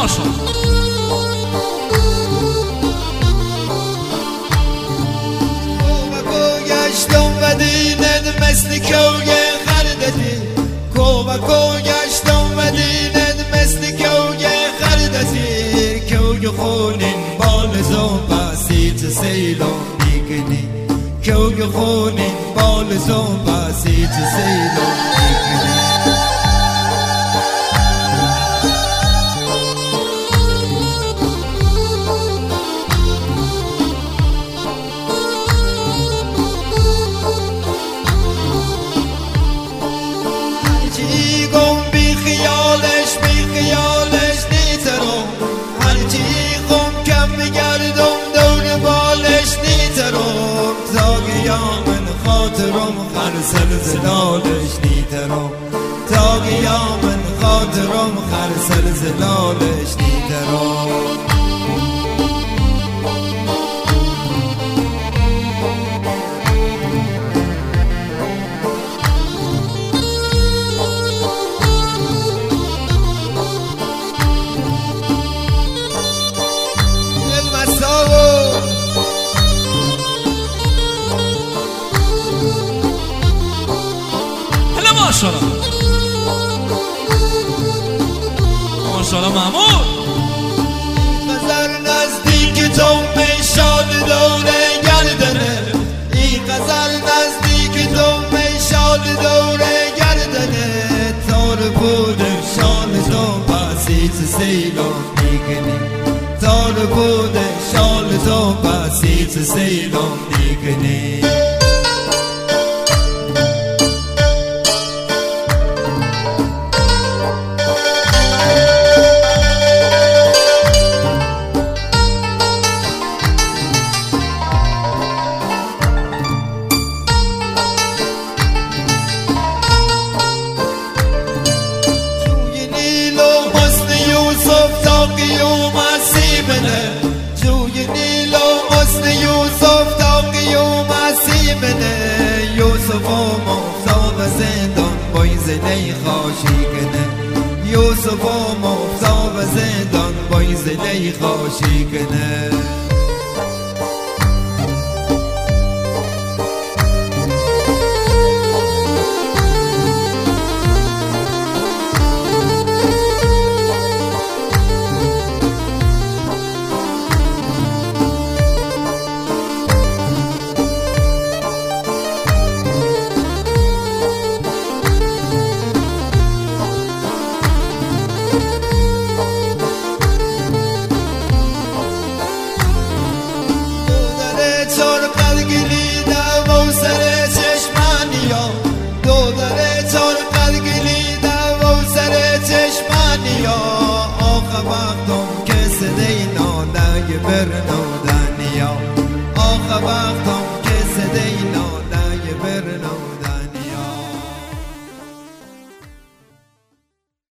ماشاءالله. گشتم مدینه مثل کوی خردتی کوبکو گشتم مدینه مثل کوی خردتی کوی خونین بال زوبا سیت سیلو میکنی کوی خونین بال زوبا سیت سیلو میکنی زلزلالش نیترم تا قیام خاطرم خر زلزلالش نیترم ماشاءالله محمود قذر نزدیک تو میشال دوره گردنه این قذر نزدیک تو میشال دوره گردنه تار بود شال تو بسیت سیلان میکنی تار بود شال تو بسیت سیلان میکنی جوی نیل و حسن یوسف تا قیوم عصیبنه یوسف و مفتاب زندان بای زلیخا شیکنه یوسف و مفتاب زندان بای زلیخا شیکنه وقتم که صدای نالای برنودنیا آخه وقتم